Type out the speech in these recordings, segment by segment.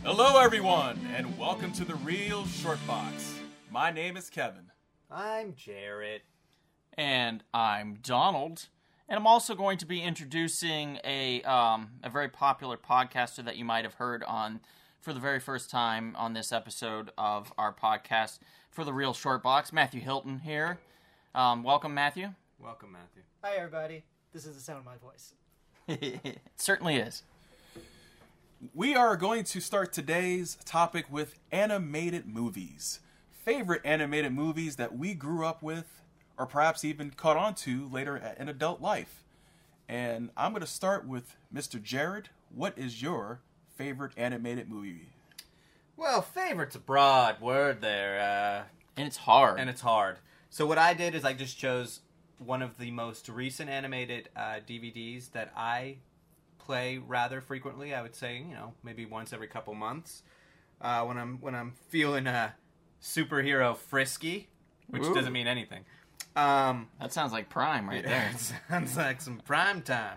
Hello, everyone, and welcome to the Real Short Box. My name is Kevin. I'm Jarrett. And I'm Donald. And I'm also going to be introducing a very popular podcaster that you might have heard on for the very first time on this episode of our podcast for the Real Short Box. Matthew Hilton here. Welcome, Matthew. Welcome, Matthew. Hi, everybody. This is the sound of my voice. It certainly is. We are going to start today's topic with animated movies. Favorite animated movies that we grew up with, or perhaps even caught on to later in adult life. And I'm going to start with Mr. Jared. What is your favorite animated movie? Well, favorite's a broad word there. And it's hard. And it's hard. So what I did is I just chose one of the most recent animated DVDs that I play rather frequently. I would say, maybe once every couple months. When I'm feeling superhero frisky, which Ooh. doesn't mean anything. That sounds like Prime right there. It sounds like some prime time.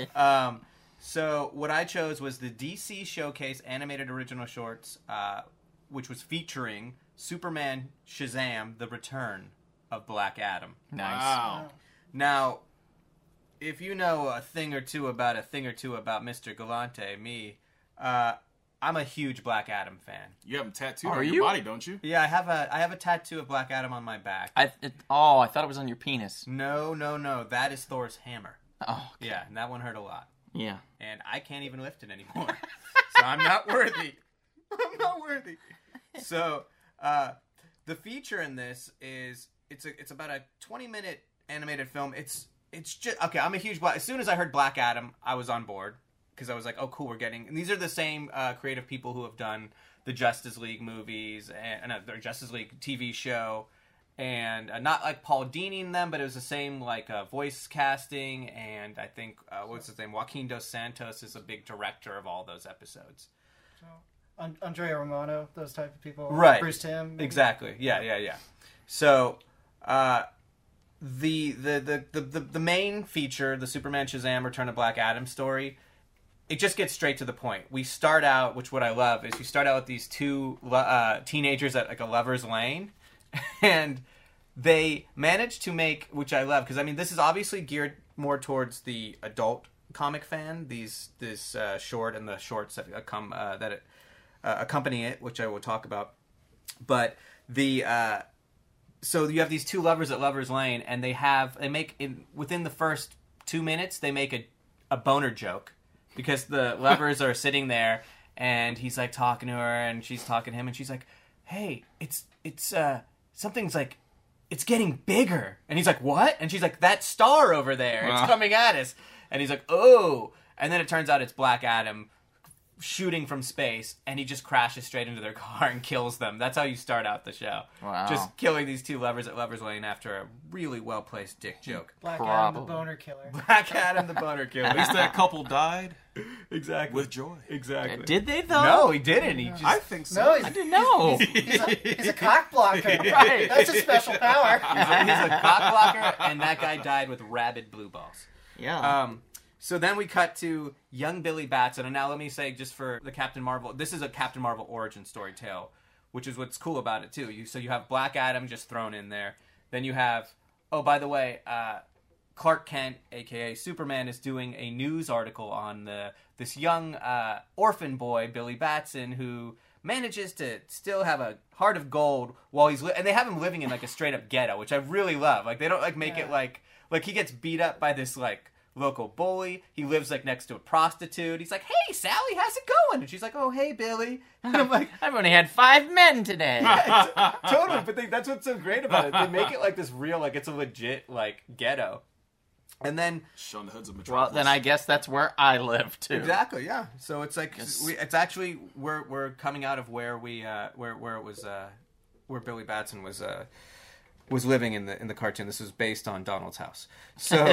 So what I chose was the DC Showcase Animated Original Shorts, which was featuring Superman Shazam: The Return of Black Adam. Nice. Wow. Now, if you know a thing or two about Mr. Galante, me, I'm a huge Black Adam fan. You have him tattooed Are on you? your body, don't you? Yeah, I have a tattoo of Black Adam on my back. I thought it was on your penis. No, that is Thor's hammer. Oh, okay. Yeah, and that one hurt a lot. Yeah. And I can't even lift it anymore. So I'm not worthy. I'm not worthy. So, the feature in this is it's about a 20-minute animated film. It's just okay. I'm a huge as soon as I heard Black Adam, I was on board because I was like, oh, cool, we're getting. And these are the same creative people who have done the Justice League movies and the Justice League TV show, and not like Paul Dini them, but it was the same voice casting. And I think what's his name, Joaquin Dos Santos is a big director of all those episodes. So, Andrea Romano, those type of people. Right. Bruce Timm. Maybe. Exactly. Yeah. So, the main feature, the Superman Shazam Return of Black Adam story, it just gets straight to the point. We start out, which what I love is you start out with these two teenagers at like a lover's lane, and they manage to make, which I love, because I mean this is obviously geared more towards the adult comic fan. This short and the shorts that accompany it, which I will talk about, but so you have these two lovers at Lover's Lane, and within the first 2 minutes, they make a boner joke, because the lovers are sitting there, and he's like talking to her, and she's talking to him, and she's like, "Hey, it's something's like, it's getting bigger," and he's like, "What?" And she's like, "That star over there, it's coming at us," and he's like, "Oh," and then it turns out it's Black Adam shooting from space, and he just crashes straight into their car and kills them. That's how you start out the show. Wow. Just killing these two lovers at Lover's Lane after a really well-placed dick joke. Black Adam, the boner killer. Black Adam, the boner killer. At least that couple died Exactly. with joy. Exactly. Did they, though? No, he didn't. He just... I think so. No, I didn't know. he's a cock blocker. Right. That's a special power. he's a cock blocker, and that guy died with rabid blue balls. Yeah. So then we cut to young Billy Batson, and now let me say, just for the Captain Marvel, this is a Captain Marvel origin story tale, which is what's cool about it too. So you have Black Adam just thrown in there. Then you have, oh, by the way, Clark Kent, aka Superman, is doing a news article on this young orphan boy, Billy Batson, who manages to still have a heart of gold while he's and they have him living in like a straight up ghetto, which I really love. Like they don't make it like he gets beat up by this local bully. He lives next to a prostitute. He's like, "Hey, Sally, how's it going?" And she's like, "Oh, hey, Billy." And I'm like, I've only had 5 men today. totally. But that's what's so great about it. They make it this real, it's a legit ghetto. And then Showing the hoods of Well, Metropolis. then I guess that's where I live too. exactly, yeah. So it's Yes. it's actually we're coming out of where we where it was where Billy Batson was living in the cartoon. This was based on Donald's house. So,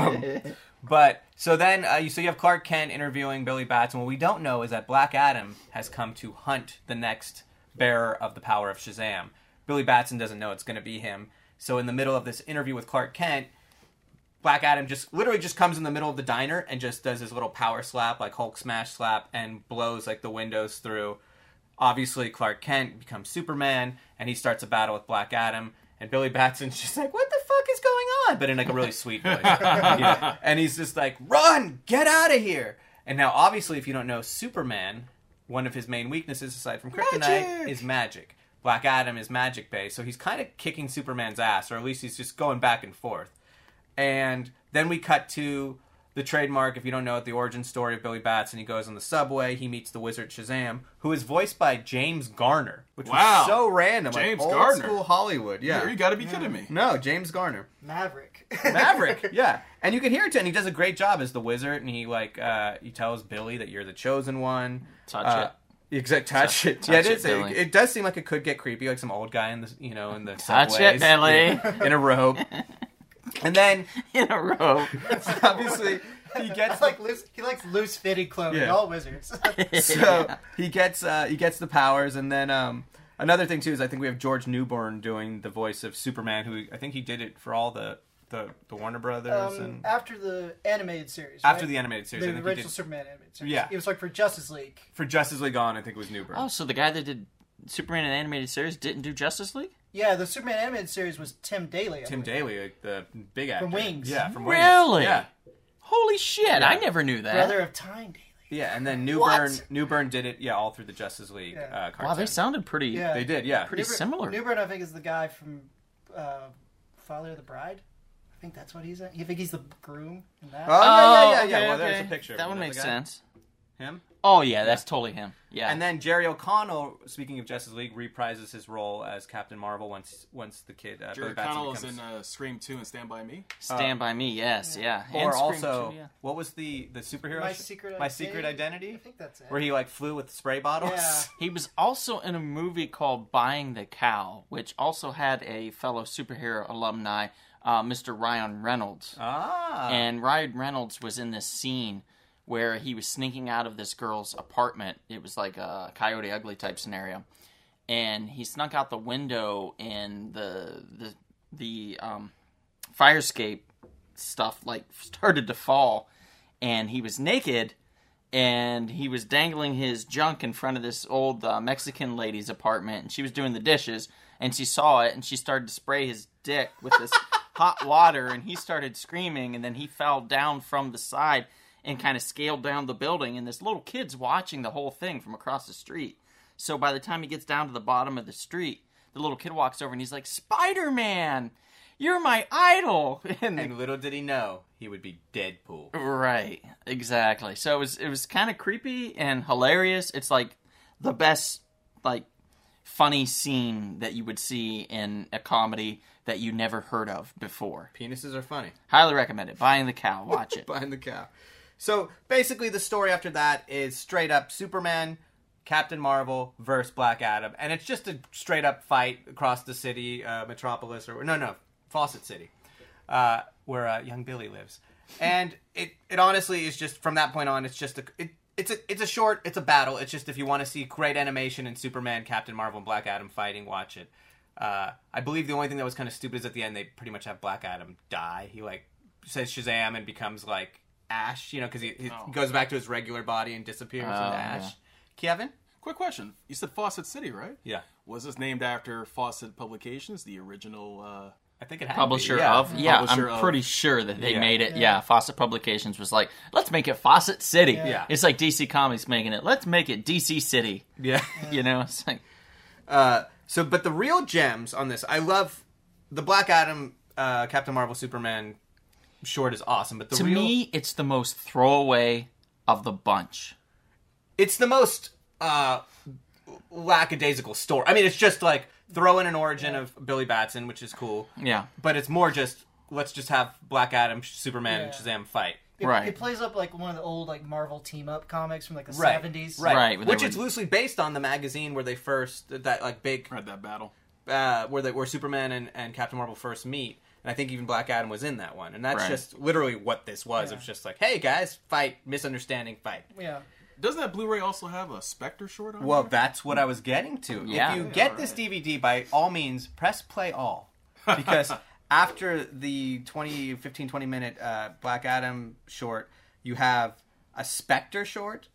but so then you have Clark Kent interviewing Billy Batson. What we don't know is that Black Adam has come to hunt the next bearer of the power of Shazam. Billy Batson doesn't know it's going to be him. So in the middle of this interview with Clark Kent, Black Adam literally comes in the middle of the diner and just does his little power slap, Hulk smash slap, and blows the windows through. obviously Clark Kent becomes Superman, and he starts a battle with Black Adam. And Billy Batson's just like, what the fuck is going on? But in like a really sweet voice. And he's just like, run! Get out of here! And now, obviously, if you don't know, Superman, one of his main weaknesses, aside from kryptonite, is magic. Black Adam is magic-based, so he's kind of kicking Superman's ass, or at least he's just going back and forth. And then we cut to the trademark, if you don't know it, the origin story of Billy Batson. He goes on the subway, he meets the wizard Shazam, who is voiced by James Garner, which was so random. James like Garner. old school Hollywood. Yeah. You gotta be kidding me. No, James Garner. Maverick. Maverick, yeah. And you can hear it, and he does a great job as the wizard, and he he tells Billy that you're the chosen one. Touch it. Exact touch it. Touch Yeah, it, Billy. it does seem like it could get creepy, like some old guy in the in the Touch subways, it, Billy. in a robe. And then In a row. obviously he gets He likes loose fitting clothing. Yeah. All wizards. so he gets the powers, and then another thing too is I think we have George Newbern doing the voice of Superman, who I think he did it for all the Warner Brothers and after the animated series. after right? the animated series. I the think he original did Superman animated series. Yeah. It was like for Justice League. for Justice League On. I think it was Newbern. Oh, so the guy that did Superman in the animated series didn't do Justice League? Yeah, the Superman animated series was Tim Daly. Tim Daly, like the big actor From Wings. Yeah, from Wings. Really? Yeah, Holy shit, I never knew that. Brother of Time Daly. yeah. And then What? Newbern did it. Yeah, all through the Justice League. Yeah. Cartoon. Wow, they sounded pretty... Yeah. They did. Yeah. Pretty similar. Newbern, I think, is the guy from Father of the Bride. I think that's what he's in. You think he's the groom in that? Oh, yeah. okay, Well, there's okay. a picture. of That him. would That's make the guy. sense. Him. Oh, yeah, that's totally him. Yeah. And then Jerry O'Connell, speaking of Justice League, reprises his role as Captain Marvel once the kid Jerry Billy Batson O'Connell is becomes... in Scream 2 and Stand By Me. Stand By Me, yes, yeah. And Or Scream also, 2, yeah. what was the superhero? My show? Secret My Secret I Identity, think that's it. where he like flew with spray bottles. Yeah. He was also in a movie called Buying the Cow, which also had a fellow superhero alumni, Mr. Ryan Reynolds. Ah. And Ryan Reynolds was in this scene where he was sneaking out of this girl's apartment. It was like a Coyote Ugly type scenario. And he snuck out the window, and the fire escape stuff like started to fall. And he was naked, and he was dangling his junk in front of this old Mexican lady's apartment. And she was doing the dishes, and she saw it, and she started to spray his dick with this hot water, and he started screaming, and then he fell down from the side and kind of scaled down the building, and this little kid's watching the whole thing from across the street. So by the time he gets down to the bottom of the street, the little kid walks over and he's like, "Spider-Man, you're my idol!" And little did he know he would be Deadpool. Right, exactly. So it was kind of creepy and hilarious. It's like the best like funny scene that you would see in a comedy that you never heard of before. Penises are funny. Highly recommend it. Buying the Cow. Watch it. Behind the cow. So basically, the story after that is straight up Superman, Captain Marvel versus Black Adam, and it's just a straight up fight across the city, Metropolis, or Fawcett City, where young Billy lives. And it honestly is just from that point on, it's just it's a battle. It's just if you want to see great animation in Superman, Captain Marvel, and Black Adam fighting, watch it. I believe the only thing that was kind of stupid is at the end they pretty much have Black Adam die. He like says Shazam and becomes like Ash, because he goes back to his regular body and disappears into Ash. Yeah. Kevin? Quick question. You said Fawcett City, right? Yeah. Was this named after Fawcett Publications, the original... I think it had Publisher to be, yeah. of? Yeah, Publisher I'm of. pretty sure that they Yeah. made it. Yeah, Fawcett Publications was like, let's make it Fawcett City. Yeah. It's like DC Comics making it. Let's make it DC City. Yeah. It's like... But the real gems on this, I love the Black Adam, Captain Marvel, Superman short is awesome. But To me, it's the most throwaway of the bunch. it's the most lackadaisical story. I mean, it's just like throw in an origin of Billy Batson, which is cool. Yeah. But it's more just let's just have Black Adam, Superman, and Shazam fight. Right. It plays up like one of the old like Marvel team up comics from like the Right. 70s. Right, Which they is would- loosely based on the magazine where they first that like big Read that battle. where Superman and Captain Marvel first meet, and I think even Black Adam was in that one, and that's Right. just literally what this was. It was just like, hey guys, fight, misunderstanding, fight. Yeah. Doesn't that Blu-ray also have a Spectre short on Well, it? that's what I was getting to. Yeah. If you get this DVD, by all means, press play all, because after the 15-20 minute Black Adam short, you have a Spectre short,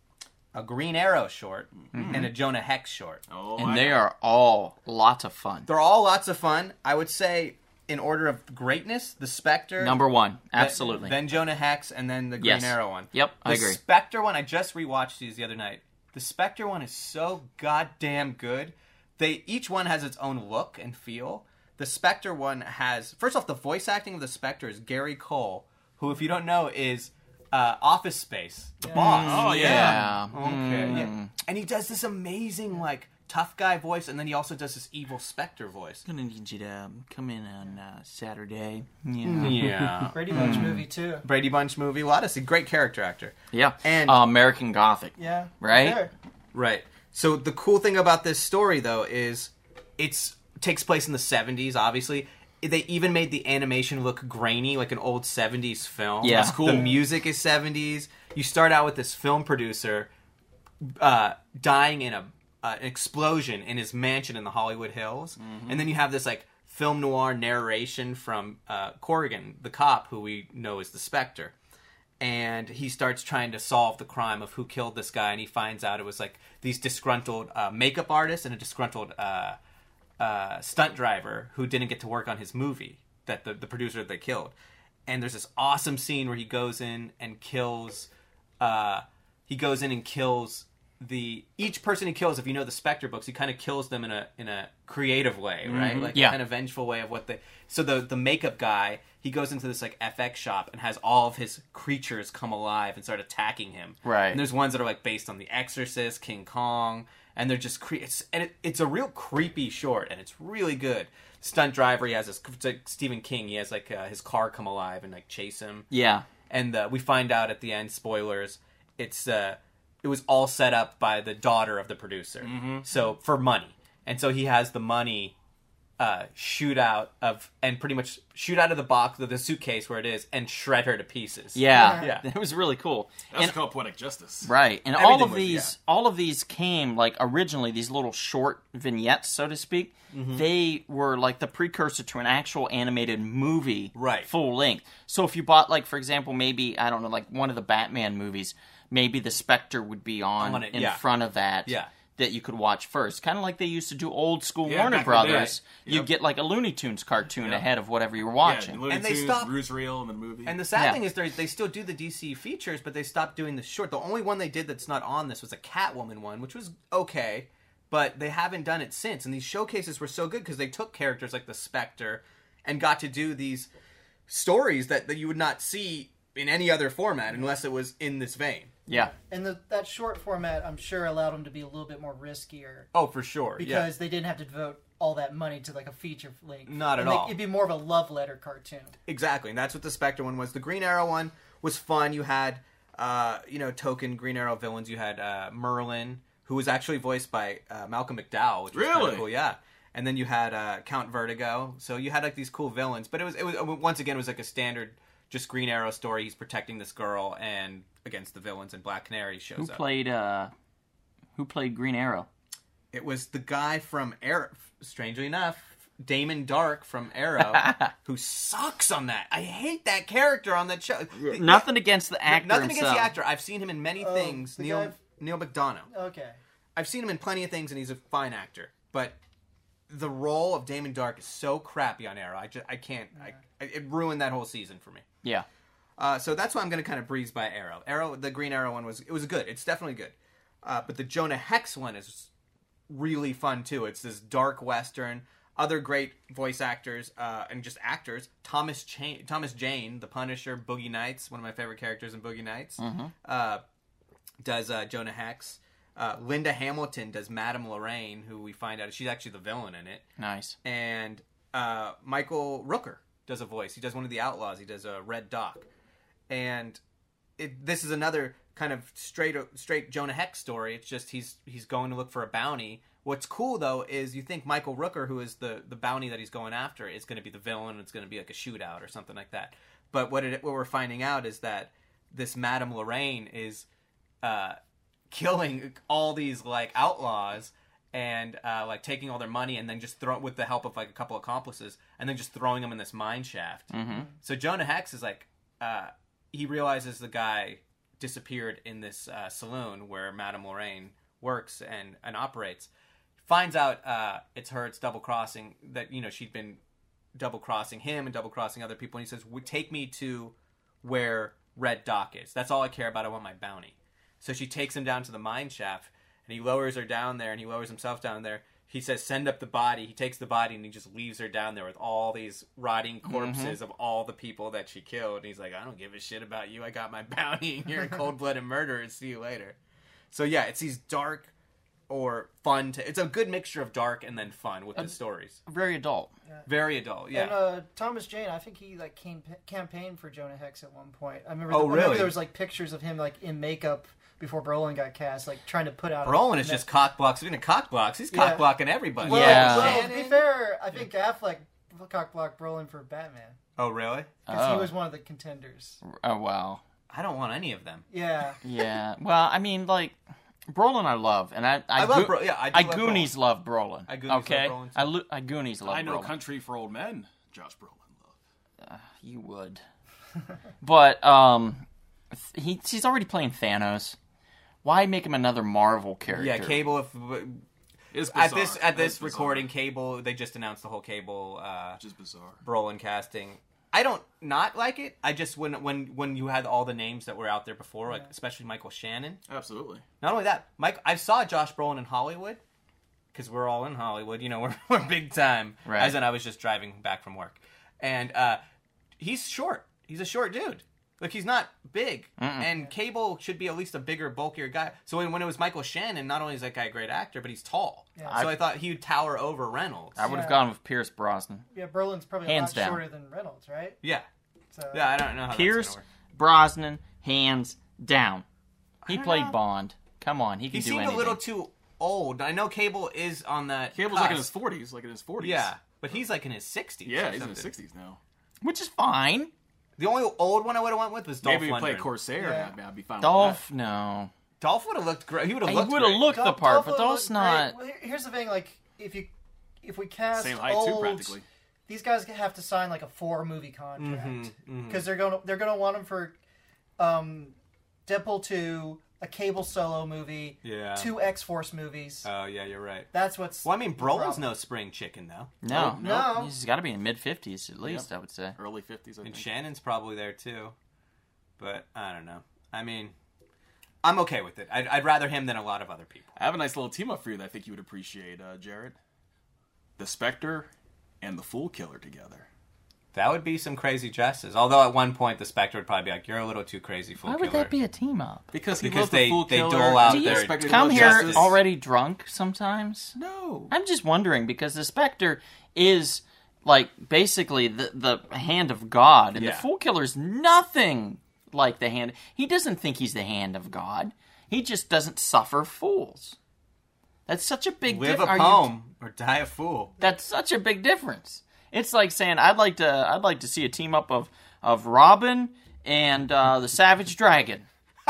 a Green Arrow short, and a Jonah Hex short. Oh, And they are all lots of fun. They're all lots of fun. I would say, in order of greatness, the Spectre. Number one, absolutely. Then Jonah Hex, and then the Green Yes. Arrow one. Yep, I The agree. Spectre one, I just rewatched these the other night. The Spectre one is so goddamn good. Each one has its own look and feel. The Spectre one has... First off, the voice acting of the Spectre is Gary Cole, who, if you don't know, is Office Space, the boss. Oh, yeah. Okay. Yeah. And he does this amazing, like, tough guy voice, and then he also does this evil Spectre voice. I'm gonna need you to come in on Saturday. Yeah. Brady Bunch movie too. Brady Bunch movie. Odyssey. Great character actor. Yeah. And- American Gothic. Yeah. Right? Sure. Right. So the cool thing about this story, though, is it takes place in the 70s, obviously. They even made the animation look grainy, like an old 70s film. Yeah. That's cool. The music is 70s. You start out with this film producer dying in an explosion in his mansion in the Hollywood Hills. And then you have this, like, film noir narration from Corrigan, the cop, who we know is the Spectre. And he starts trying to solve the crime of who killed this guy, and he finds out it was like these disgruntled makeup artists and a disgruntled stunt driver who didn't get to work on his movie that the producer that they killed. And there's this awesome scene where he goes in and kills each person he kills. If you know the Spectre books, he kind of kills them in a creative way, right? Like Yeah. a kind of vengeful way of what they. So the makeup guy, he goes into this like FX shop and has all of his creatures come alive and start attacking him. Right. And there's ones that are like based on The Exorcist, King Kong, and they're just it's a real creepy short, and it's really good. Stunt driver, he has this. It's like Stephen King. He has like his car come alive and like chase him. Yeah. And we find out at the end, spoilers, it was all set up by the daughter of the producer. So for money. And so he has the money shoot out of the box of the suitcase where it is and shred her to pieces. Yeah. Yeah. It was really cool. That's And- called poetic justice. Right, and Everything all of these came like originally these little short vignettes, so to speak. They were like the precursor to an actual animated movie, Right. full length. So if you bought, like, for example, maybe I don't know, like one of the Batman movies, maybe the Spectre would be on it, in yeah. front of that. Yeah. That you could watch first, kind of like they used to do old school Yeah, Warner back in the day. Brothers. Yep. You'd get like a Looney Tunes cartoon Yep. ahead of whatever you were Yeah, watching. Looney And they Tunes, stopped- Reel, and the movie. And the sad Yeah. thing is they still do the DC features, but they stopped doing the short. The only one they did that's not on this was a Catwoman one, which was okay, but they haven't done it since. And these showcases were so good because they took characters like the Spectre and got to do these stories that you would not see in any other format unless it was in this vein. Yeah. And that short format, I'm sure, allowed them to be a little bit more riskier Oh, for sure. because they didn't have to devote all that money to like a feature length. Not at And all. It'd be more of a love letter cartoon. Exactly, and that's what the Spectre one was. The Green Arrow one was fun. You had, token Green Arrow villains. You had Merlin, who was actually voiced by Malcolm McDowell, which was kind Really? of cool. Yeah, and then you had Count Vertigo. So you had like these cool villains, but it was once again it was like a standard just Green Arrow story. He's protecting this girl and against the villains, and Black Canary shows Who up. played Green Arrow? It was the guy from Arrow. Strangely enough, Damon Dark from Arrow, who sucks on that. I hate that character on that show. Nothing against the actor Nothing himself. against the actor. I've seen him in many things. the Neil guy- McDonough. Okay. I've seen him in plenty of things, and he's a fine actor. But the role of Damon Dark is so crappy on Arrow. I can't. It ruined that whole season for me. Yeah. So that's why I'm going to kind of breeze by Arrow. The Green Arrow one was good. It's definitely good. But the Jonah Hex one is really fun too. It's this dark western. Other great voice actors and just actors. Thomas Jane, the Punisher, Boogie Nights, one of my favorite characters in Boogie Nights, does Jonah Hex. Linda Hamilton does Madame Lorraine, who we find out she's actually the villain in it. Nice. And Michael Rooker does a voice. He does one of the outlaws. He does Red Doc. And this is another kind of straight Jonah Hex story. It's just he's going to look for a bounty. What's cool, though, is you think Michael Rooker, who is the bounty that he's going after, is going to be the villain. It's going to be like a shootout or something like that. But what we're finding out is that this Madame Lorraine is killing all these like outlaws and like taking all their money and then just with the help of like a couple accomplices and then just throwing them in this mine shaft. So Jonah Hex is like he realizes the guy disappeared in this saloon where Madame Lorraine works and operates. Finds out it's her. It's double crossing that she'd been double crossing him and double crossing other people. And he says, "Take me to where Red Doc is. That's all I care about. I want my bounty." So she takes him down to the mine shaft, and he lowers her down there, and he lowers himself down there. He says, "Send up the body." He takes the body, and he just leaves her down there with all these rotting corpses of all the people that she killed. And he's like, "I don't give a shit about you. I got my bounty, and you're a cold-blooded murderer. See you later." So yeah, it's these dark or fun. It's a good mixture of dark and then fun with the stories. Very adult. Very adult, yeah. And Thomas Jane, I think he campaigned for Jonah Hex at one point. I remember. Oh, really? I remember there was pictures of him in makeup before Brolin got cast, trying to put out. Brolin is just cock blocks. Speaking of cock blocks, he's cock blocking everybody. Well, Yeah. well, to be fair, I think Affleck cock blocked Brolin for Batman Oh, really? because he was one of the contenders. Oh, wow. I don't want any of them. Yeah. Yeah. Well, I mean, Brolin I love, and I love Brolin. Yeah, I do love Goonies love Brolin. I Goonies okay? love Brolin, too. I Goonies love I know Brolin. Country for Old Men, Josh Brolin loved. You would. But he's already playing Thanos. Why make him another Marvel character? Yeah, Cable. It's At bizarre. this It's recording, bizarre. Cable. They just announced the whole Cable Which is bizarre. Brolin casting. I don't not like it. I just when you had all the names that were out there before, especially Michael Shannon. Absolutely. Not only that, I saw Josh Brolin in Hollywood because we're all in Hollywood. We're big time. Right. As in, I was just driving back from work, and he's short. He's a short dude. He's not big, and Cable should be at least a bigger, bulkier guy. So when it was Michael Shannon, not only is that guy a great actor, but he's tall. Yeah. So I thought he'd tower over Reynolds. I would have gone with Pierce Brosnan. Yeah, Brolin's probably Hands a lot down. shorter than Reynolds, right? Yeah. So, Yeah, I don't know how Pierce that's gonna work. Brosnan, hands down. He don't played know. Bond. Come on, he can He do seemed anything. a little too old. I know Cable is on that. Cable's cusp. in his 40s. Yeah, but he's in his 60s. Yeah, or he's in his something. 60s now. Which is fine. The only old one I would have went with was Dolph Maybe he played Lundgren. Corsair. Yeah. And I'd be fine Dolph, no. Dolph would have looked great. He would have He looked would have great. looked the part, but Dolph Dolph's looked not. great. Well, here's the thing: if we cast Same height, old, too, practically. these guys have to sign a 4-movie contract Mm-hmm, because they're gonna want them for Deadpool 2, a Cable solo movie, Yeah. 2 X-Force movies. Oh yeah, you're right. That's what's. Well, I mean, the Brolin's problem. no spring chicken though, No, No. He's got to be in mid-50s at least, I would say. Early 50s, I and think. Shannon's probably there too. But I don't know. I mean, I'm okay with it. I'd rather him than a lot of other people. I have a nice little team up for you that I think you would appreciate, Jared. The Spectre and the Fool Killer together. That would be some crazy dresses. Although at one point the Spectre would probably be like, "You're a little too crazy, Fool Why Killer." would that be a team up? Because they dole out Do you their Spectre come loves here justice. already drunk sometimes? No. I'm just wondering because the Spectre is basically the hand of God, and the Yeah. Fool Killer's nothing like the hand. He doesn't think he's the hand of God. He just doesn't suffer fools. That's such a big Live difference. a poem or die a fool. That's such a big difference. It's like saying I'd like to see a team up of Robin and the Savage Dragon.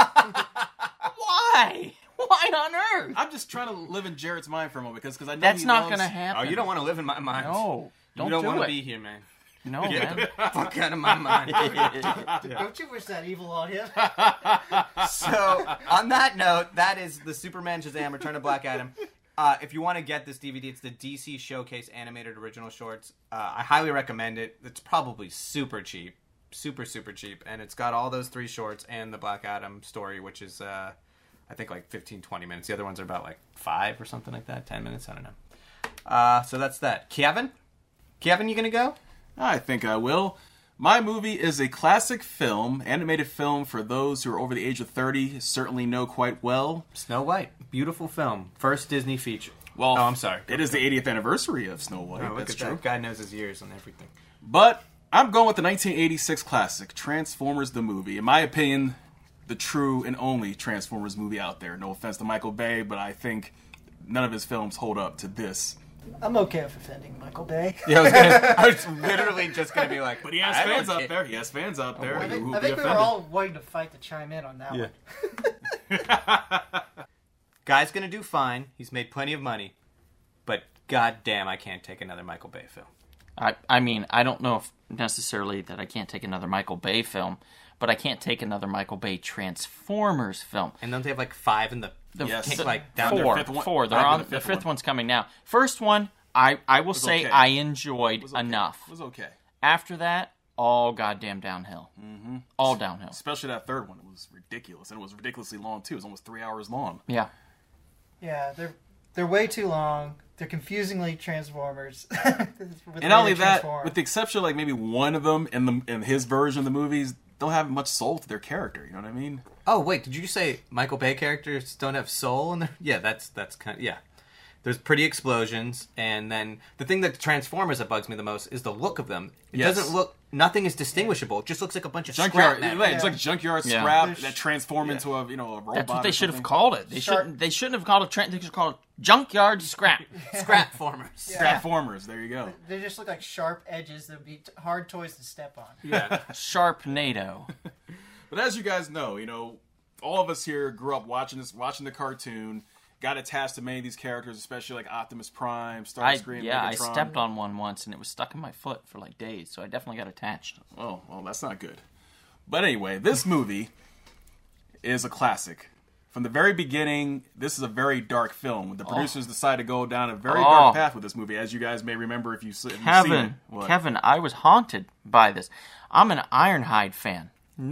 Why? Why on earth? I'm just trying to live in Jared's mind for a moment because I know That's he not loves- going to happen. Oh, you don't want to live in my mind. No, you don't do want it. to be here, man. No, man. Fuck out of my mind. Don't you wish that evil on him? So, on that note, that is the Superman Shazam Return of Black Adam. If you want to get this DVD, it's the DC Showcase Animated Original Shorts. I highly recommend it. It's probably super cheap. Super, super cheap. And it's got all those 3 shorts and the Black Adam story, which is, I think, 15, 20 minutes. The other ones are about, 5 or something like that. 10 minutes. I don't know. So that's that. Kevin, you going to go? I think I will. My movie is a classic film, animated film for those who are over the age of 30, certainly know quite well. Snow White. Beautiful film. First Disney feature. Well, Oh, I'm sorry. It is the 80th anniversary of Snow White. Oh, look That's at true. that. Guy knows his years and everything. But I'm going with the 1986 classic, Transformers the movie. In my opinion, the true and only Transformers movie out there. No offense to Michael Bay, but I think none of his films hold up to this. I'm okay with offending Michael Bay. Yeah, I was literally just going to be like... But he has I don't fans out care. there. He has fans out there I who will think be we were offended. all waiting to fight to chime in on that one. Guy's going to do fine. He's made plenty of money. But goddamn, I can't take another Michael Bay film. I mean, I don't know if necessarily that I can't take another Michael Bay film, but I can't take another Michael Bay Transformers film. And don't they have like 5 in the Yes. like down to Four. fifth one. Four. They're I've been on the the fifth fifth one. one's coming now. First one, I will say okay. I enjoyed was okay. enough. It was okay. After that, all goddamn downhill. All downhill. Especially that third one. It was ridiculous. And it was ridiculously long, too. It was almost 3 hours long. Yeah. Yeah, they're way too long. They're confusingly Transformers. And not only that, with the exception of like maybe one of them in his version of the movies, don't have much soul to their character. You know what I mean? Oh wait, did you say Michael Bay characters don't have soul in there? Yeah, that's kind of, yeah. There's pretty explosions, and then the thing that Transformers that bugs me the most is the look of them. It Yes. doesn't look, nothing is distinguishable. It just looks like a bunch of Junkyard. scrap metal. It's like junkyard Yeah. scrap There's- that transform into a robot. That's what they or should have something. called it. Shark- They shouldn't have called it. They should have called it junkyard scrap. Scrap formers. Transformers. There you go. They just look like sharp edges that would be hard toys to step on. Yeah. Sharpnado. But as you guys know, all of us here grew up watching the cartoon, got attached to many of these characters, especially like Optimus Prime, Starscream, I Megatron. stepped on one once and it was stuck in my foot for like days, so I definitely got attached. Oh, well, that's not good. But anyway, this movie is a classic. From the very beginning, this is a very dark film. The producers decided to go down a very dark path with this movie, as you guys may remember if you've seen it. What? Kevin, I was haunted by this. I'm an Ironhide fan.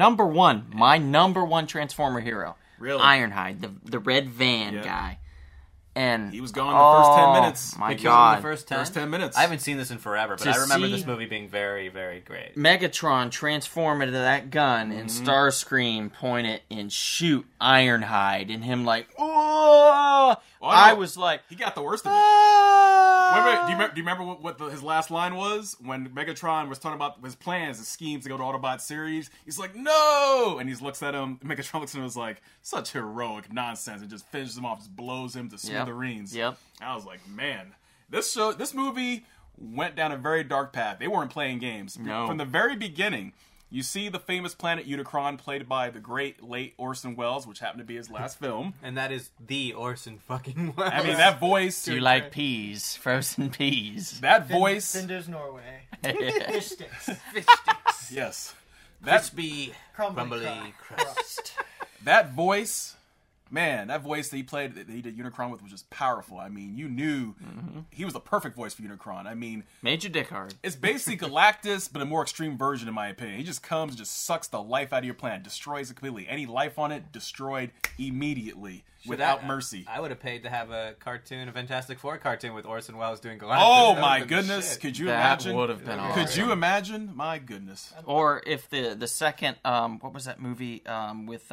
My number one Transformer hero. Really? Ironhide, the red van Yeah. guy. And He was gone the first 10 minutes. My They killed him God. in the first 10? First 10 minutes. I haven't seen this in forever, but To I remember see- this movie being very, very great. Megatron transform into that gun and Starscream point it and shoot Ironhide and him like, oh! I was like, He got the worst of it. ah! Wait, do you remember what his last line was when Megatron was talking about his plans, his schemes to go to Autobot series? He's like, "No!" And he looks at him. Megatron looks at him and was like, "Such heroic nonsense!" And just finishes him off, just blows him to smithereens. Yep. I was like, "Man, this movie went down a very dark path. They weren't playing games No. from the very beginning." You see the famous planet Unicron, played by the great late Orson Welles, which happened to be his last film. And that is the Orson fucking Welles. I mean, that voice, Do you like peas? Frozen peas. that voice, Cinder's Norway. That's Fish sticks. fish sticks. yes, that Crispy, Crumbly crumbly crust. crust. that voice, man, that voice that he played, that he did Unicron with was just powerful. I mean, you knew he was the perfect voice for Unicron. I mean, Made your dick hard. it's basically Galactus, but a more extreme version, in my opinion. He just comes and just sucks the life out of your planet, destroys it completely. Any life on it, destroyed immediately, without mercy. I would have paid to have a Fantastic Four cartoon with Orson Welles doing Galactus. Oh That my would've been goodness! shit. Could you That imagine? would have been Could awesome. you imagine? My goodness. Or if the second, what was that movie with,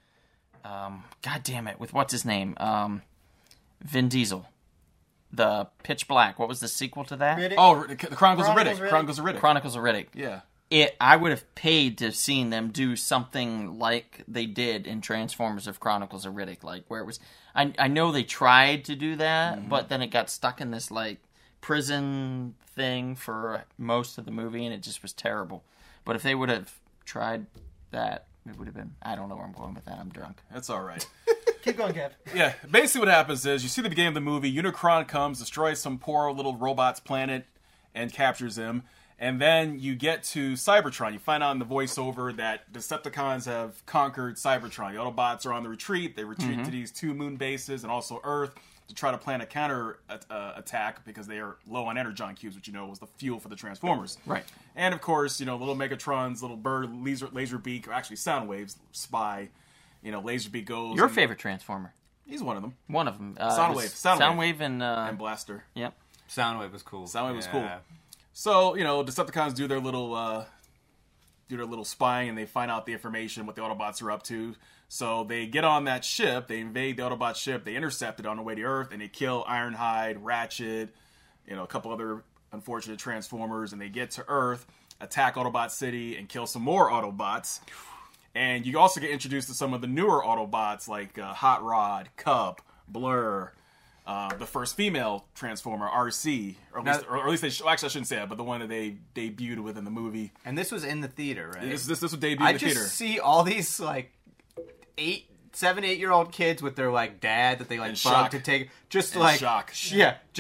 God damn it, with what's his name? Vin Diesel. The Pitch Black. What was the sequel to that? Riddick. Oh, the Chronicles of Riddick. Chronicles of Riddick. Chronicles of Riddick. Chronicles of Riddick. Yeah. I would have paid to have seen them do something like they did in Transformers of Chronicles of Riddick, like where it was. I know they tried to do that, but then it got stuck in this like prison thing for most of the movie, and it just was terrible. But if they would have tried that, it would have been. I don't know where I'm going with that. I'm drunk. That's all right. Keep going, Kev. Yeah, basically what happens is you see the beginning of the movie, Unicron comes, destroys some poor little robot's planet, and captures him. And then you get to Cybertron. You find out in the voiceover that Decepticons have conquered Cybertron. The Autobots are on the retreat. They retreat to these 2 moon bases and also Earth to try to plan a counter attack because they are low on energon cubes, which was the fuel for the Transformers. Right. And of course, little Megatron's little bird, Laserbeak, or actually Soundwave's spy. Laserbeak goes. Your and- favorite Transformer? He's one of them. One of them. Soundwave. Soundwave and And Blaster. yep. Soundwave was cool. Soundwave was Yeah. cool. So, Decepticons do their little spying, and they find out the information, what the Autobots are up to. So they get on that ship, they invade the Autobot ship, they intercept it on the way to Earth, and they kill Ironhide, Ratchet, a couple other unfortunate Transformers, and they get to Earth, attack Autobot City, and kill some more Autobots. And you also get introduced to some of the newer Autobots, like Hot Rod, Cub, Blur, the first female Transformer, RC, or at least actually I shouldn't say that, but the one that they debuted within the movie. And this was in the theater, right? This would debut I in the just theater. see all these like 7, 8-year-old kids with their like dad that they like In bug shock. to take, just In like shock. yeah, just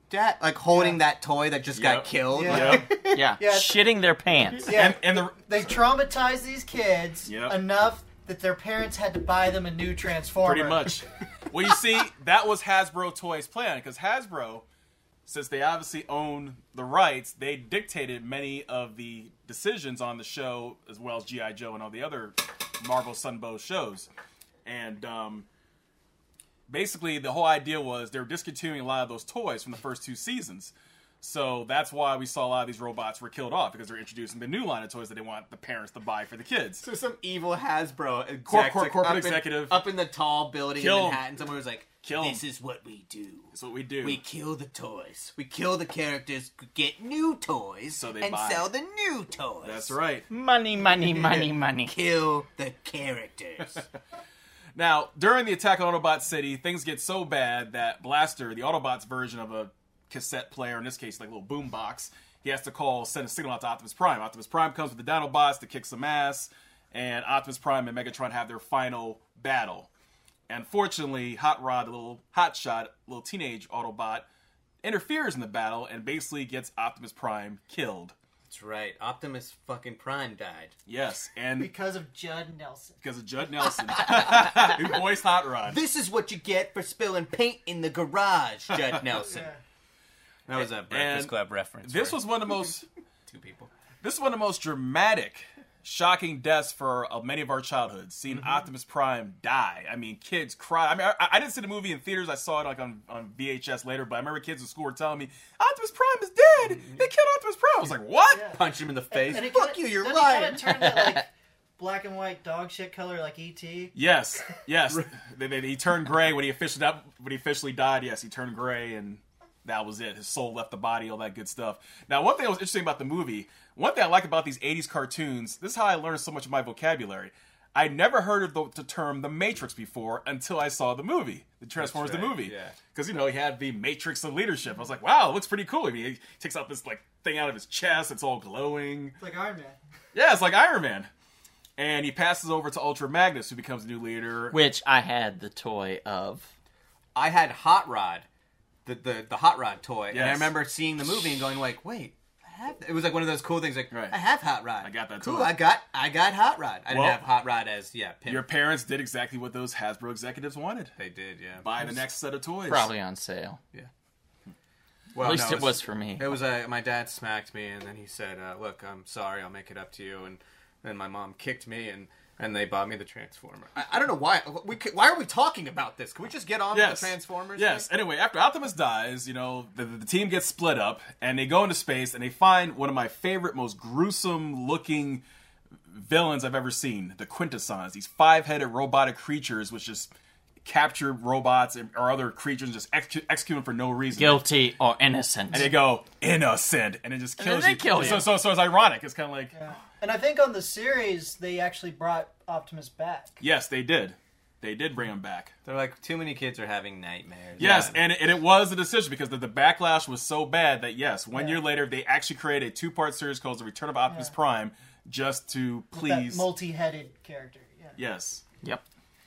Dad, like holding that toy that just got Yep. killed. Yeah. Like, Yeah, Yeah. shitting their pants. Yeah, And they traumatize these kids Yep. enough that their parents had to buy them a new Transformer. Pretty much. Well, you see, that was Hasbro Toys' plan, because Hasbro, since they obviously own the rights, they dictated many of the decisions on the show, as well as G.I. Joe and all the other Marvel Sunbow shows. And basically, the whole idea was they were discontinuing a lot of those toys from the first 2 seasons. So that's why we saw a lot of these robots were killed off, because they're introducing the new line of toys that they want the parents to buy for the kids. so some evil Hasbro exec, Corporate up executive. up in the tall building Kill in 'em. Manhattan. Someone was like, Kill 'em. "This is what we do. That's what we do. We kill the toys. We kill the characters. Get new toys, So they and buy. sell the new toys. That's right. Money, money, money, money. Kill the characters." Now, during the attack on Autobot City, things get so bad that Blaster, the Autobots' version of a cassette player, in this case, like a little boom box, he has to send a signal out to Optimus Prime. Optimus Prime comes with the Dinobots to kick some ass, and Optimus Prime and Megatron have their final battle. And fortunately, Hot Rod, the little hotshot, little teenage Autobot, interferes in the battle and basically gets Optimus Prime killed. That's right. Optimus fucking Prime died. Yes, and Because of Judd Nelson. because of Judd Nelson, who voiced Hot Rod. This is what you get for spilling paint in the garage, Judd Nelson. Yeah. That was a Breakfast And Club reference. This for was one of the most 2 people. This is one of the most dramatic, shocking deaths for many of our childhoods. Seeing Optimus Prime die. I mean, kids cry. I mean, I didn't see the movie in theaters. I saw it like on VHS later. But I remember kids in school were telling me, Optimus Prime is dead. They killed Optimus Prime. I was like, what? Yeah. Punch him in the face. And it Fuck kinda- you, you're doesn't it lying. kinda turn that, like, black and white dog shit color like E.T.? Yes. He turned gray when he officially died. Yes, he turned gray, and that was it. His soul left the body, all that good stuff. Now, one thing that was interesting about the movie, one thing I like about these 80s cartoons, this is how I learned so much of my vocabulary. I never heard of the term The Matrix before until I saw the movie, the Transformers That's the right, movie. yeah. Because, he had the Matrix of leadership. I was like, wow, it looks pretty cool. I mean, he takes out this thing out of his chest. It's all glowing. It's like Iron Man. Yeah, it's like Iron Man. And he passes over to Ultra Magnus, who becomes the new leader. Which I had the toy of. I had Hot Rod, the Hot Rod toy, and I Yes. remember seeing the movie and going like, "Wait, I have." It was like one of those cool things. Like, Right. I have Hot Rod. I got that Cool. toy. I got Hot Rod. I Well, didn't have Hot Rod as pimp. Your parents did exactly what those Hasbro executives wanted. They did, yeah. Buy the next set of toys. Probably on sale. Well, At least no, it was for me. It was my dad smacked me, and then he said, "Look, I'm sorry. I'll make it up to you." And then my mom kicked me, and they bought me the Transformer. I don't know why. Why are we talking about this? Can we just get on with the Transformers? Yes. thing? Anyway, after Optimus dies, the team gets split up, and they go into space, and they find one of my favorite, most gruesome-looking villains I've ever seen, the Quintessons. These 5-headed robotic creatures which just capture robots or other creatures and just execute them for no reason. Guilty or innocent. And they go, innocent, and it just then kills they you. kill you. So it's ironic. It's kind of like, Yeah. And I think on the series, they actually brought Optimus back. yes, they did. They did bring him back. They're like, too many kids are having nightmares. Yes, Yeah. and it was a decision because the backlash was so bad that, yes, 1 year later, they actually created a 2-part series called The Return of Optimus Prime just to please. That multi-headed character. Yeah. Yes. Yep.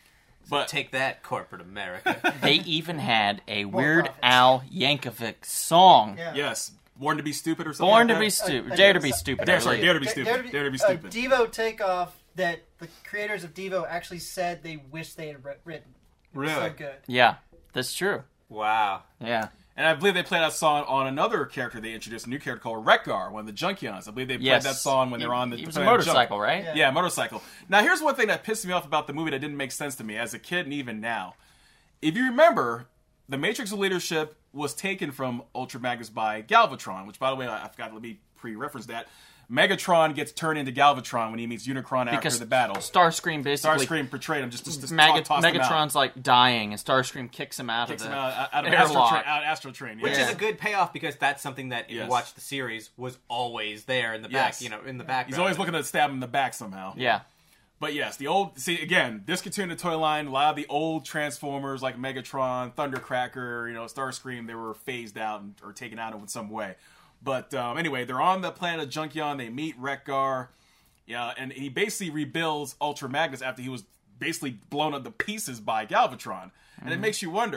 But Take that, corporate America. They even had a More Weird profits. Al Yankovic song. Yeah. yes, Born to be Stupid or something. Born like to that? be stupid. I Dare to know. be stupid. Dare, I sorry, believe. Dare to be Stupid. Dare to be Stupid. Devo Takeoff that the creators of Devo actually said they wish they had written. Really? So good. Yeah, that's true. Wow. Yeah. And I believe they played that song on another character they introduced, a new character called Wreck-Gar, one of the Junkions. I believe they played Yes. that song when they were on the It was a Planet Jump. motorcycle, right? Yeah. Yeah, motorcycle. Now, here's one thing that pissed me off about the movie that didn't make sense to me as a kid and even now. If you remember, the Matrix of Leadership was taken from Ultra Magnus by Galvatron, which, by the way, I forgot, let me pre-reference that. Megatron gets turned into Galvatron when he meets Unicron after Because the battle. Starscream basically. Starscream portrayed him just tossed him Megatron's out. like dying, and Starscream kicks him out Kicks of him the out of airlock. Astro Train. Which yeah. is a good payoff because that's something that if Yes. you watch the series was always there in the back, Yes. in the background. He's always looking to stab him in the back somehow. Yeah. But yes, again, discontinued the toy line. A lot of the old Transformers like Megatron, Thundercracker, Starscream, they were phased out or taken out in some way. But anyway, they're on the planet of Junkion. They meet Wreck-Gar. Yeah, and he basically rebuilds Ultra Magnus after he was basically blown up to pieces by Galvatron. And it makes you wonder,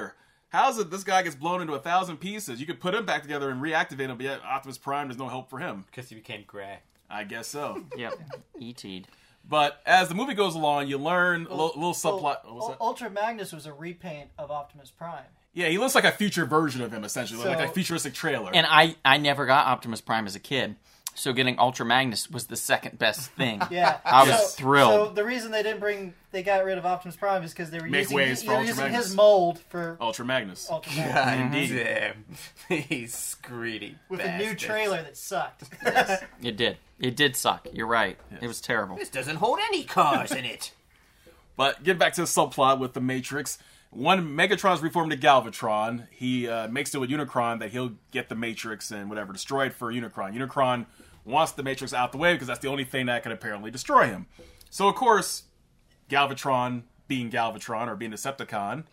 how's it this guy gets blown into 1,000 pieces? You could put him back together and reactivate him, but yet Optimus Prime, there's no help for him. Because he became gray. I guess so. Yep. E.T.'d. But as the movie goes along, you learn a little subplot. What was that? Ultra Magnus was a repaint of Optimus Prime. Yeah, he looks like a future version of him, essentially, like a futuristic trailer. And I never got Optimus Prime as a kid, so getting Ultra Magnus was the second best thing. Yeah, I was thrilled. So the reason they got rid of Optimus Prime is because they were using Magnus. his mold for Ultra Magnus. Ultra Magnus. Indeed. He's greedy. With a new trailer that sucked. It did. It did suck. You're right. Yes. It was terrible. This doesn't hold any cars in it. But get back to the subplot with the Matrix. When Megatron's reformed to Galvatron, he makes deal with Unicron that he'll get the Matrix and whatever destroyed for Unicron. Unicron wants the Matrix out the way because that's the only thing that can apparently destroy him. So of course, Galvatron, being Galvatron or being Decepticon,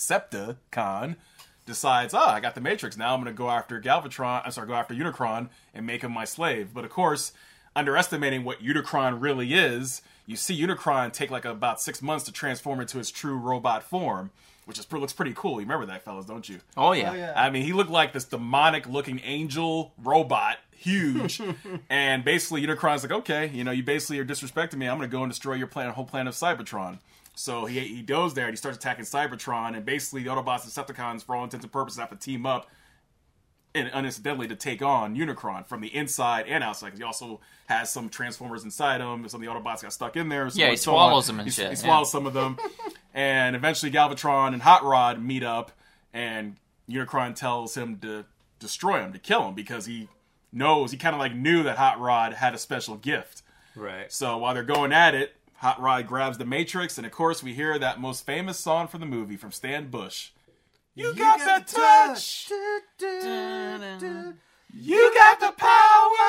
decides, I got the Matrix. Now I'm going to go after Unicron and make him my slave. But of course, underestimating what Unicron really is, you see Unicron take like about 6 months to transform into his true robot form, which looks pretty cool. You remember that, fellas, don't you? Oh yeah. Oh, yeah. I mean, he looked like this demonic-looking angel robot, huge, and basically Unicron's like, okay, you basically are disrespecting me. I'm going to go and destroy your whole planet of Cybertron. So he goes there and he starts attacking Cybertron, and basically the Autobots and Decepticons, for all intents and purposes, have to team up, and unincidentally, to take on Unicron from the inside and outside. Because he also has some Transformers inside him. Some of the Autobots got stuck in there. Yeah, he swallows them and shit. He swallows some of them. And eventually Galvatron and Hot Rod meet up, and Unicron tells him to destroy him, to kill him, because he kind of like knew that Hot Rod had a special gift. Right. So while they're going at it, Hot Rod grabs the Matrix, and of course we hear that most famous song from the movie from Stan Bush. You got that touch. You got the power.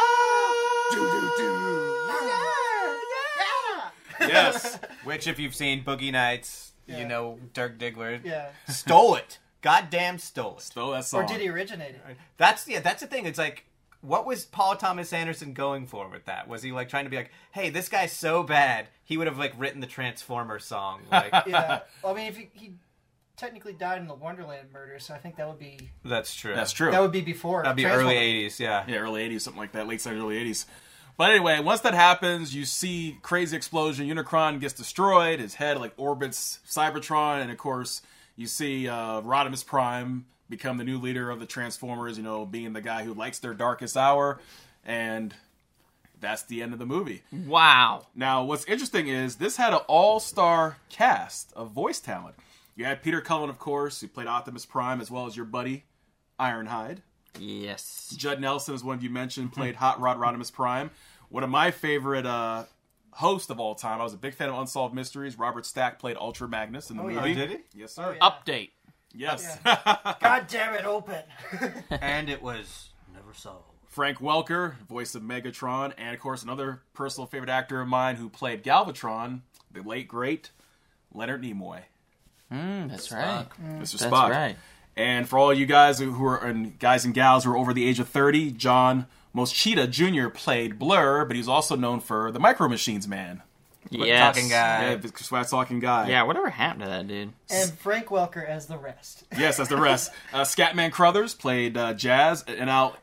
Yes. Which, if you've seen Boogie Nights, Yeah. you know Dirk Diggler Yeah. stole it. Goddamn stole it. So that song. Or did he originate it? That's the thing. It's like, what was Paul Thomas Anderson going for with that? Was he like trying to be like, hey, this guy's so bad, he would have like written the Transformer song? Like, Yeah. Well, I mean, if he technically died in the Wonderland murder, so I think that would be that's true. That's true. that would be before. That'd be Transformers. early '80s. Yeah. Yeah, early 80s, something like that. Late 70s, early 80s. But anyway, once that happens, you see crazy explosion. Unicron gets destroyed. His head like orbits Cybertron. And of course, you see Rodimus Prime become the new leader of the Transformers, being the guy who likes their darkest hour. And that's the end of the movie. Wow. Now, what's interesting is this had an all-star cast of voice talent. You had Peter Cullen, of course, who played Optimus Prime, as well as your buddy, Ironhide. Yes. Judd Nelson, as one of you mentioned, played Hot Rod Rodimus Prime. One of my favorite hosts of all time. I was a big fan of Unsolved Mysteries. Robert Stack played Ultra Magnus in the movie. Oh, did he? Yes, sir. Yeah. Update. Yes. God damn it, open. And it was never solved. Frank Welker, voice of Megatron, and of course another personal favorite actor of mine who played Galvatron, the late great Leonard Nimoy. That's right. Mr. That's Spock. right. And for all you guys who are and guys and gals who are over the age of 30, John Moschita Jr. played Blur, but he's also known for the Micro Machines Man. Yes. Talking guy. Yeah, the sweat talking guy. Yeah, whatever happened to that dude? And Frank Welker as the rest. Yes, that's the rest. Scatman Crothers played Jazz, and out.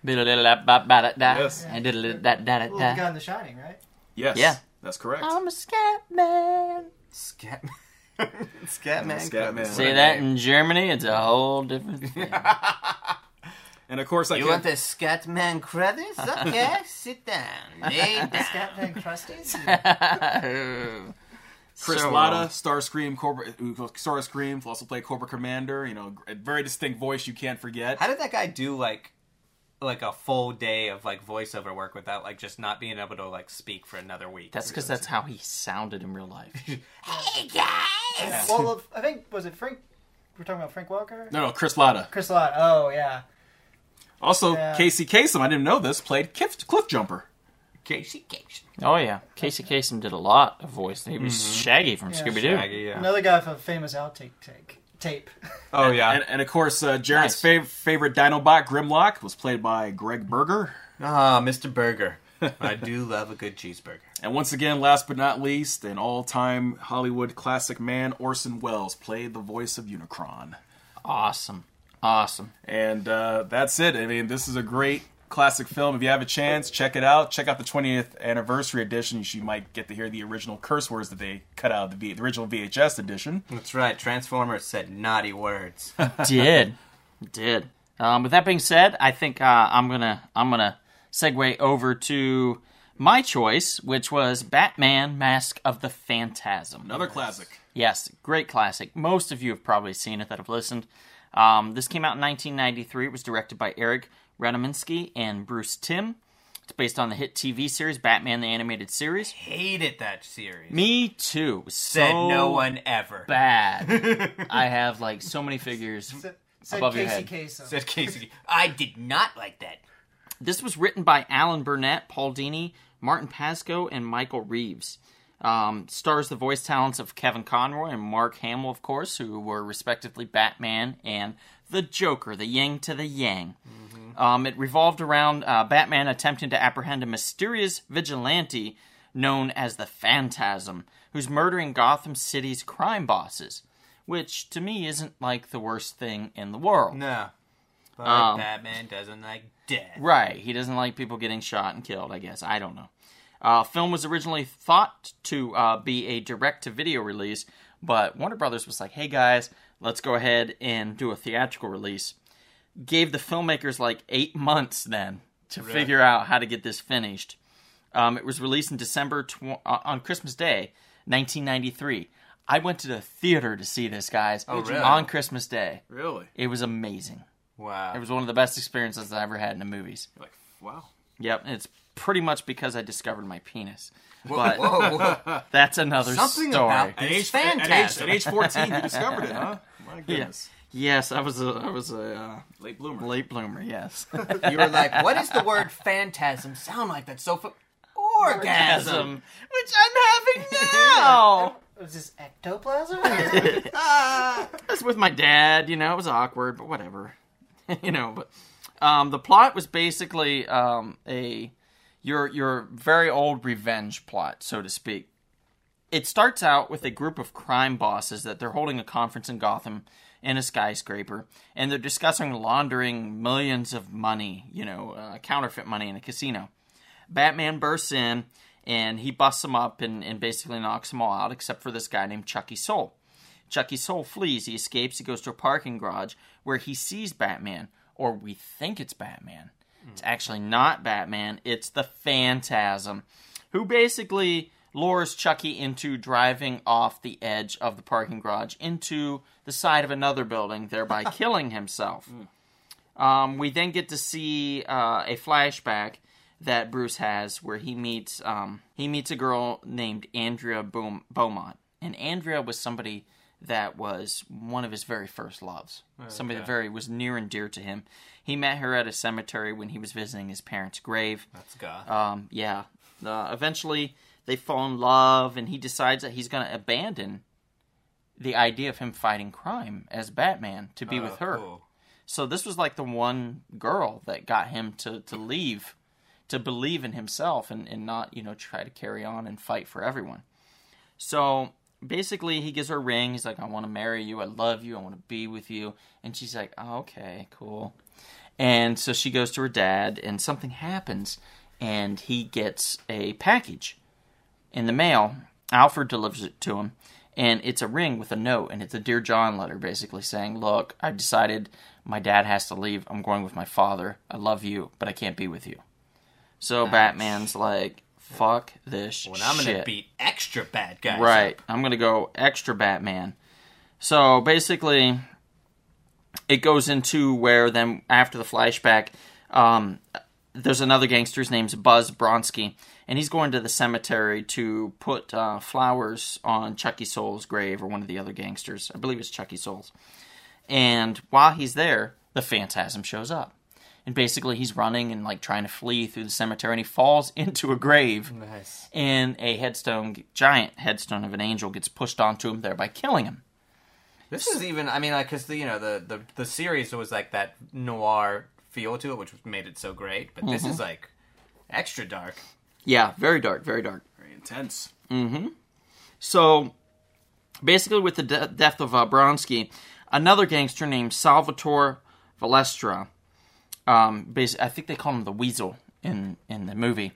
Yes. Yes. I did a that Well, the guy in The Shining, right? Yes, Yeah. that's correct. I'm a scat man. Scat. Scatman. Scatman. Say that in Germany, it's a whole different thing. And of course, You want the Scatman Crothers? Okay, sit down. Lay down. Scatman Crusties? Chris So Latta, wrong. Starscream, also played Cobra Commander. A very distinct voice you can't forget. How did that guy do like a full day of like voiceover work without like just not being able to like speak for another week? That's because that's how he sounded in real life. Hey guys. Well, I think, was it Frank? We're talking about Frank Welker? No, Chris Latta. Chris Lott. Oh, yeah. Also, Yeah. Casey Kasem, I didn't know this, played Cliff Jumper. Casey. Oh yeah, Casey Kasem did a lot of voice. He was Shaggy from Yeah. Scooby Doo. Shaggy, yeah. Another guy from a famous outtake tape. Oh yeah. And of course, Jared's Nice. favorite Dinobot, Grimlock, was played by Greg Berger. Ah, Mr. Burger. I do love a good cheeseburger. And once again, last but not least, an all-time Hollywood classic man, Orson Welles, played the voice of Unicron. Awesome. Awesome. And that's it. I mean, this is a great classic film. If you have a chance, check it out. Check out the 20th anniversary edition. You might get to hear the original curse words that they cut out of the original VHS edition. That's right. Transformers said naughty words. Did. With that being said, I think I'm gonna segue over to my choice, which was Batman: Mask of the Phantasm. Another classic. Yes, great classic. Most of you have probably seen it that have listened. This came out in 1993. It was directed by Eric Radomski and Bruce Timm. It's based on the hit TV series Batman the Animated Series. Hated that series. Me too. It was Said so no one ever. bad. I have like so many figures Said above your Casey head. Kasem. Said Casey. I did not like that. This was written by Alan Burnett, Paul Dini, Martin Pascoe, and Michael Reeves. Stars the voice talents of Kevin Conroy and Mark Hamill, of course, who were respectively Batman and the Joker, the yin to the yang. It revolved around Batman attempting to apprehend a mysterious vigilante known as the Phantasm, who's murdering Gotham City's crime bosses, which to me isn't like the worst thing in the world. No. But Batman doesn't like death. Right, he doesn't like people getting shot and killed, I guess. I don't know. Film was originally thought to be a direct-to-video release, but Warner Brothers was like, hey guys, let's go ahead and do a theatrical release. Gave the filmmakers like 8 months then to figure out how to get this finished. It was released in December on Christmas Day, 1993. I went to the theater to see this, guys, on Christmas Day. Really? It was amazing. Wow. It was one of the best experiences I ever had in the movies. You're like, wow. Yep, it's pretty much because I discovered my penis. Whoa, But whoa. that's another Something story. about this Phantasm. At age 14, you discovered it, huh? My goodness. Yes, I was a Late bloomer. late bloomer. Yes, You were like, what does the word phantasm sound like? That's so orgasm. which I'm having now. Was this ectoplasm? I was with my dad. You know, it was awkward, but whatever. But the plot was basically your very old revenge plot, so to speak. It starts out with a group of crime bosses that they're holding a conference in Gotham in a skyscraper, and they're discussing laundering millions of money, counterfeit money in a casino. Batman bursts in, and he busts them up and basically knocks them all out, except for this guy named Chucky Soul. Chucky Soul flees, he escapes, he goes to a parking garage where he sees Batman, or we think it's Batman. It's actually not Batman, it's the Phantasm, who basically lures Chucky into driving off the edge of the parking garage into the side of another building, thereby killing himself. We then get to see a flashback that Bruce has where he meets a girl named Andrea Beaumont. And Andrea was somebody that was one of his very first loves. Somebody that was near and dear to him. He met her at a cemetery when he was visiting his parents' grave. That's God. Yeah. Eventually, they fall in love, and he decides that he's going to abandon the idea of him fighting crime as Batman to be with her. Cool. So this was like the one girl that got him to leave, to believe in himself and not, try to carry on and fight for everyone. So basically, he gives her a ring. He's like, I want to marry you. I love you. I want to be with you. And she's like, oh, okay, cool. And so she goes to her dad, and something happens, and he gets a package in the mail. Alfred delivers it to him, and it's a ring with a note, and it's a Dear John letter basically saying, look, I've decided my dad has to leave. I'm going with my father. I love you, but I can't be with you. So Batman's like, fuck this shit. Well, I'm going to beat extra bad guys. Right. Up. I'm going to go extra Batman. So basically, it goes into where then after the flashback, there's another gangster. His name's Buzz Bronski, and he's going to the cemetery to put flowers on Chucky Soul's grave, or one of the other gangsters. I believe it's Chucky Soul's. And while he's there, the Phantasm shows up. And basically, he's running and trying to flee through the cemetery, and he falls into a grave. Nice. And a giant headstone of an angel gets pushed onto him, thereby killing him. This is even, because the series was like that noir feel to it, which made it so great. But this is extra dark. Yeah, very dark, very dark. Very intense. Mm-hmm. So, basically with the death of Bronski, another gangster named Salvatore Valestra, I think they call him the Weasel in the movie.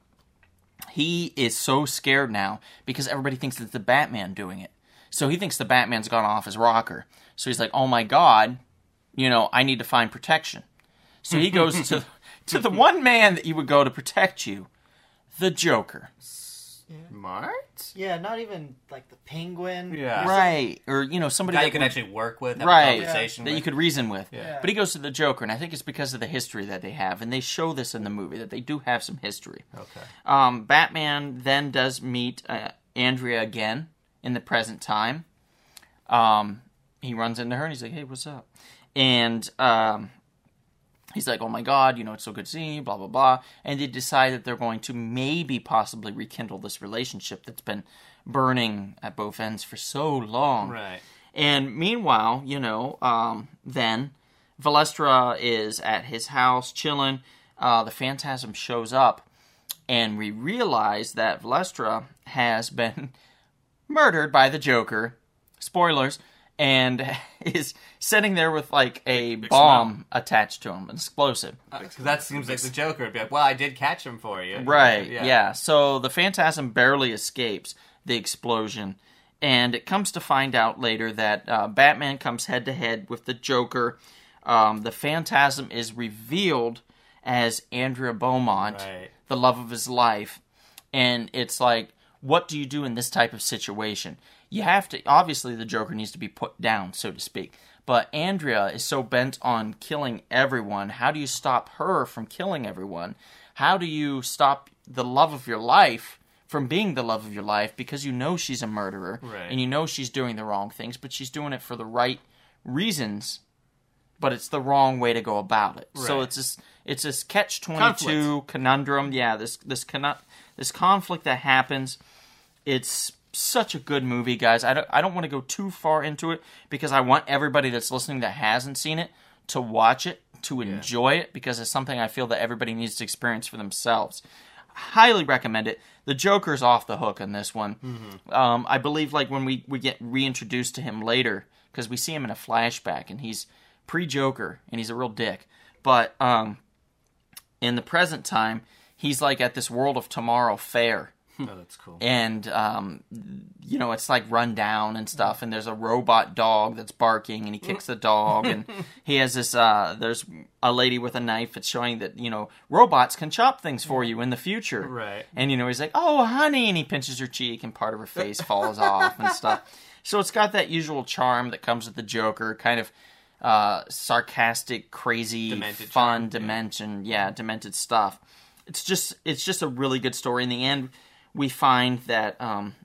He is so scared now because everybody thinks it's the Batman doing it. So he thinks the Batman's gone off his rocker. So he's like, oh my God, I need to find protection. So he goes to the one man that you would go to protect you, the Joker. Smart? Yeah, not even like the Penguin. Yeah. Right. Or, somebody Guy that you can would- actually work with, have a right, conversation that with. you could reason with. Yeah. But he goes to the Joker, and I think it's because of the history that they have, and they show this in the movie, that they do have some history. Okay. Batman then does meet Andrea again in the present time. He runs into her, and he's like, hey, what's up? And he's like, oh my God, it's so good to see you, blah, blah, blah. And they decide that they're going to maybe possibly rekindle this relationship that's been burning at both ends for so long. Right. And meanwhile, then Valestra is at his house chilling. The Phantasm shows up, and we realize that Valestra has been murdered by the Joker. Spoilers. And is sitting there with like a bomb attached to him, an explosive. Because that seems like the Joker would be like, well, I did catch him for you. Right, yeah. So the Phantasm barely escapes the explosion. And it comes to find out later that Batman comes head-to-head with the Joker. The Phantasm is revealed as Andrea Beaumont, Right. the love of his life. And it's like, what do you do in this type of situation? You have to, obviously the Joker needs to be put down, so to speak. But Andrea is so bent on killing everyone. How do you stop her from killing everyone? How do you stop the love of your life from being the love of your life, because she's a murderer, Right. and she's doing the wrong things, but she's doing it for the right reasons, but it's the wrong way to go about it. So Right. it's this catch-22 conundrum. Yeah, this conflict that happens. It's such a good movie, guys. I don't want to go too far into it because I want everybody that's listening that hasn't seen it to watch it, to enjoy it, because it's something I feel that everybody needs to experience for themselves. Highly recommend it. The Joker's off the hook in this one. Mm-hmm. I believe like when we get reintroduced to him later, because we see him in a flashback, and he's pre-Joker, and he's a real dick. But in the present time, he's like at this World of Tomorrow fair. Oh, that's cool. And, it's like run down and stuff, and there's a robot dog that's barking, and he kicks the dog, and he has this, there's a lady with a knife that's showing that, robots can chop things for you in the future. Right. And, he's like, oh, honey, and he pinches her cheek, and part of her face falls off and stuff. So it's got that usual charm that comes with the Joker, kind of sarcastic, crazy, Demented fun, charm, demented stuff. It's just a really good story. In the end, we find that,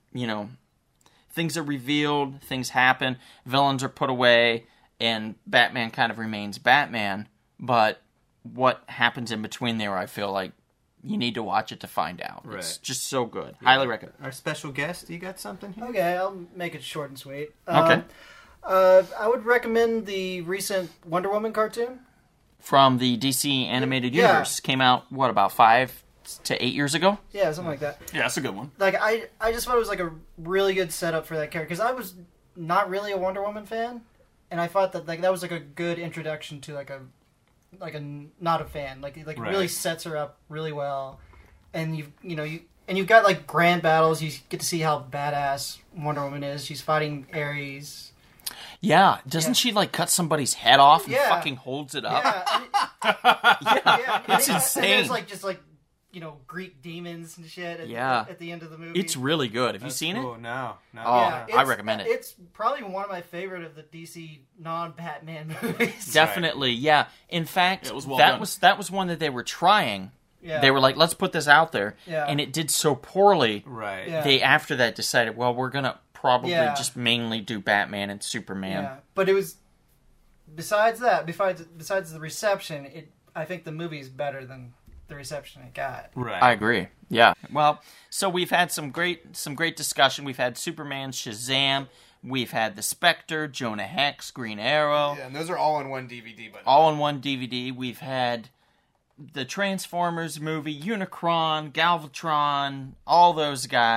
things are revealed, things happen, villains are put away, and Batman kind of remains Batman. But what happens in between there, I feel like you need to watch it to find out. Right. It's just so good. Highly recommend. Our special guest, you got something here? Okay, I'll make it short and sweet. Okay. I would recommend the recent Wonder Woman cartoon. From the DC Animated Yeah. Universe. Came out, about 5 to 8 years ago? Yeah, something like that. Yeah, that's a good one. Like I just thought it was like a really good setup for that character, because I was not really a Wonder Woman fan, and I thought that that was like a good introduction to like a not a fan, like Right. really sets her up really well, and you've got like grand battles. You get to see how badass Wonder Woman is. She's fighting Ares. Yeah. Doesn't she, cut somebody's head off and Yeah. fucking holds it up? Yeah, Yeah. It's and insane. there's just Greek demons and shit. At the end of the movie, It's really good. Have you seen it? Cool. No. Oh, Yeah, I it's- recommend it. It's probably one of my favorite of the DC non-Batman movies. Definitely, yeah. In fact, Yeah, it was well that done. was one that they were trying. Yeah. They were like, let's put this out there. Yeah. And it did so poorly. Right. Yeah. They, after that, decided, well, we're going to probably Yeah. just mainly do Batman and Superman. Yeah, but it was besides the reception. I think the movie's better than the reception it got. Right. I agree. Yeah. Well, so we've had some great discussion. We've had Superman, Shazam. We've had The Spectre, Jonah Hex, Green Arrow. Yeah, and those are all in one DVD. But All in one DVD. We've had the Transformers movie, Unicron, Galvatron, all those guys.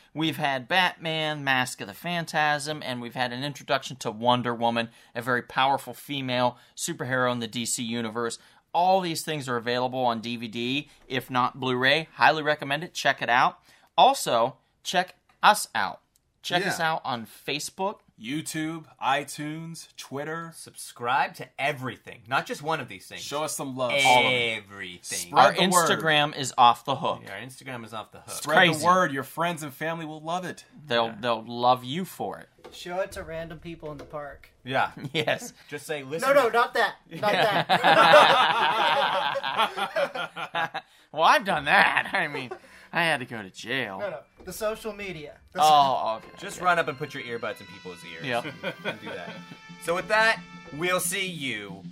We've had Batman, Mask of the Phantasm, and we've had an introduction to Wonder Woman, a very powerful female superhero in the DC universe. All these things are available on DVD, if not Blu-ray. Highly recommend it. Check it out. Also, check us out. Check us out on Facebook, YouTube, iTunes, Twitter. Subscribe to everything, not just one of these things. Show us some love. Everything. Spread our the word. Instagram is off the hook. Yeah, our Instagram is off the hook. Spread crazy. the word. Your friends and family will love it. They'll love you for it. Show it to random people in the park. Yeah. Yes. Just say, listen. No, not that. Not that. Well, I've done that. I mean, I had to go to jail. No. The social media. Oh, okay. Just run up and put your earbuds in people's ears. Yep. And do that. So with that, we'll see you